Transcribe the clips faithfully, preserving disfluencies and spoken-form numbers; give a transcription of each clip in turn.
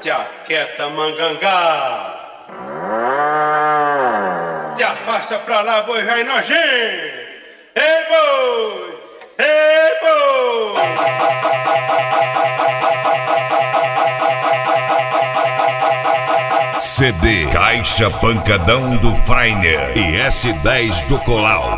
Jaqueta mangangá. Te afasta pra lá, boi vai nojento. Ei, boi! Ei, boi! C D Caixa Pancadão do Freiner e S dez do Colau.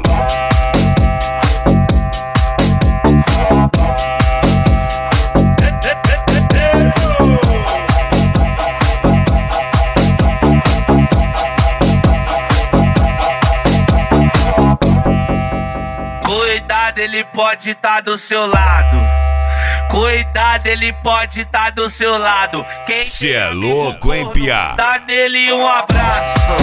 Cuidado, ele pode tá do seu lado. Cuidado, ele pode tá do seu lado. Quem Cê é louco, hein, piá? dá nele um abraço.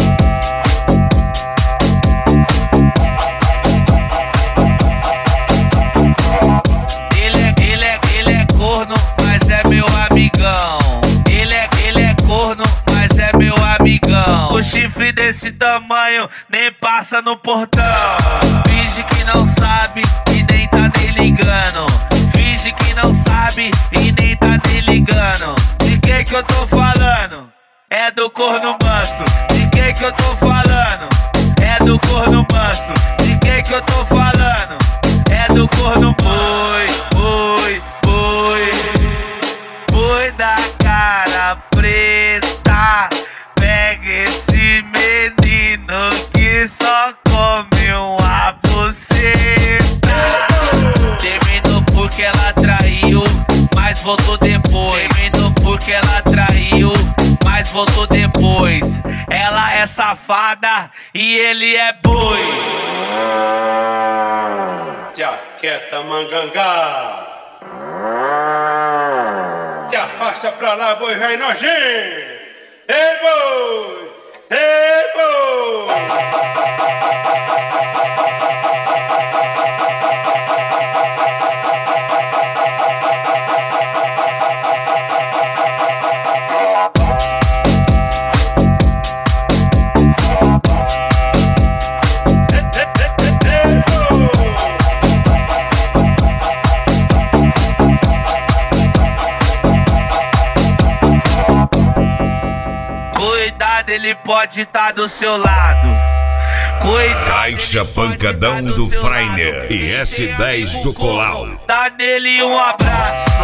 Ele é, ele é, ele é corno, mas é meu amigão. Ele é, ele é corno, mas é meu amigão. O chifre desse tamanho nem passa no portão. Finge que não sabe e nem tá nem ligando. Finge que não sabe e nem tá nem ligando. De quem que eu tô falando? É do corno manso. De quem que eu tô falando? É do corno manso. De quem que eu tô falando? É do corno boi, boi, boi. Boi da cara preta. Pega esse menino que só come uma buceta. Terminou porque ela traiu, mas voltou depois. Terminou porque ela traiu, mas voltou depois. Ela é safada e ele é boi. Jaqueta mangangá. Te afasta pra lá, boi vai nojento. Ei, boi! Ei, boi! Cuidado, ele pode tá do seu lado. Cuidado, Caixa Pancadão do Freiner e S dez do Colau. dá nele um abraço.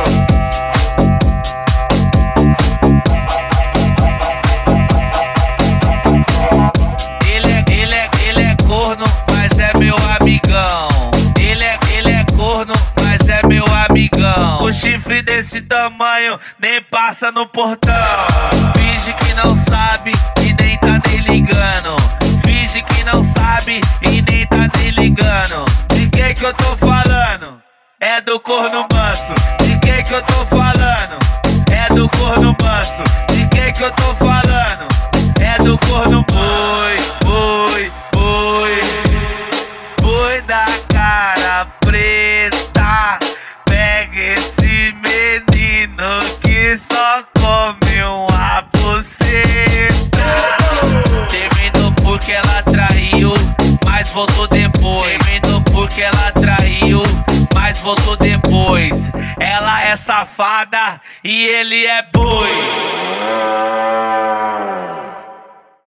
Ele é, ele é, ele é corno, mas é meu amigão. Ele é, ele é corno, mas é meu amigão. O chifre desse tamanho nem passa no portão. Finge que não sabe e nem tá nem ligando. Finge que não sabe e nem tá nem ligando. De quem que eu tô falando? É do corno manso. De quem que eu tô falando? É do corno manso. De quem que eu tô falando? É do corno boi, boi, boi. Boi da cara preta. Pega esse menino que só come uma buceta. Terminou porque ela traiu, mas voltou depois. Terminou porque ela traiu, mas voltou depois. Ela é safada e ele é boi.